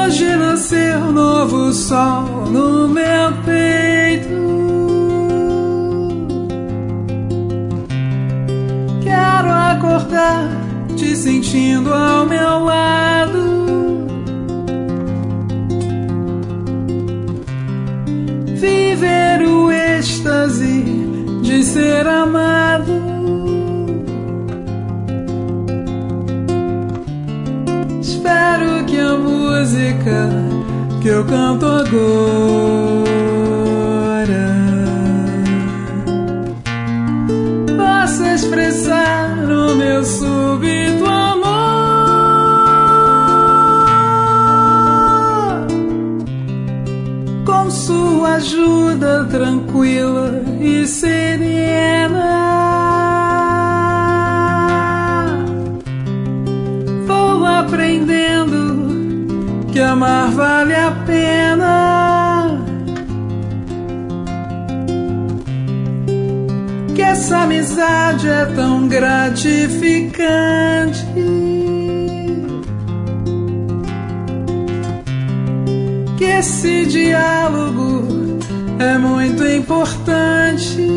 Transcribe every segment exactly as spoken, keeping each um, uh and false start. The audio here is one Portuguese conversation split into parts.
Hoje nasceu um novo sol no meu peito. Quero acordar te sentindo ao meu lado. Viver o êxtase de ser amado. Espero que a música que eu canto agora possa expressar o meu súbito amor. Com sua ajuda tranquila e serena, vou aprendendo que amar vale a pena, que essa amizade é tão gratificante, que esse diálogo é muito importante.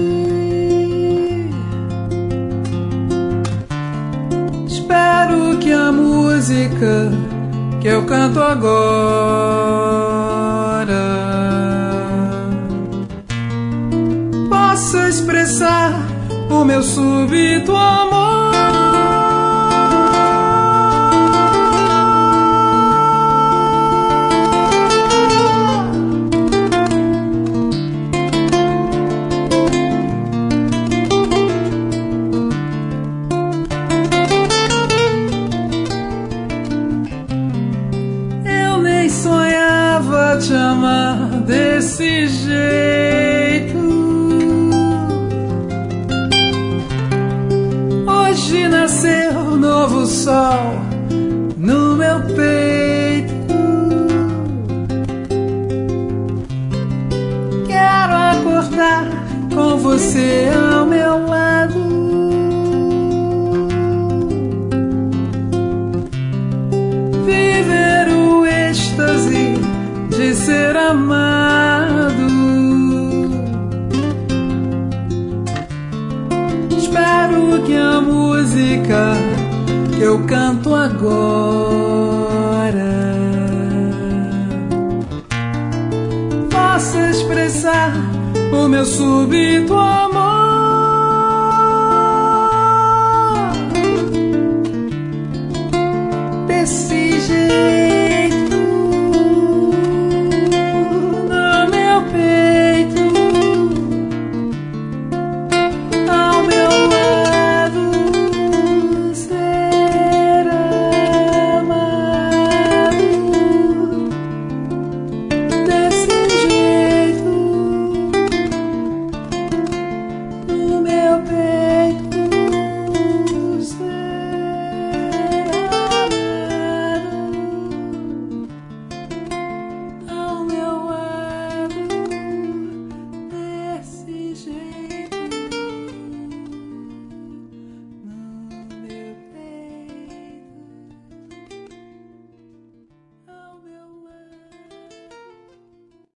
Espero que a música que eu canto agora possa expressar o meu súbito amor. Sonhava te amar desse jeito. Hoje nasceu um novo sol no meu peito. Quero acordar com você ao meu lado. Viver o êxtase de ser amado. Espero que a música que eu canto agora possa expressar o meu súbito amor.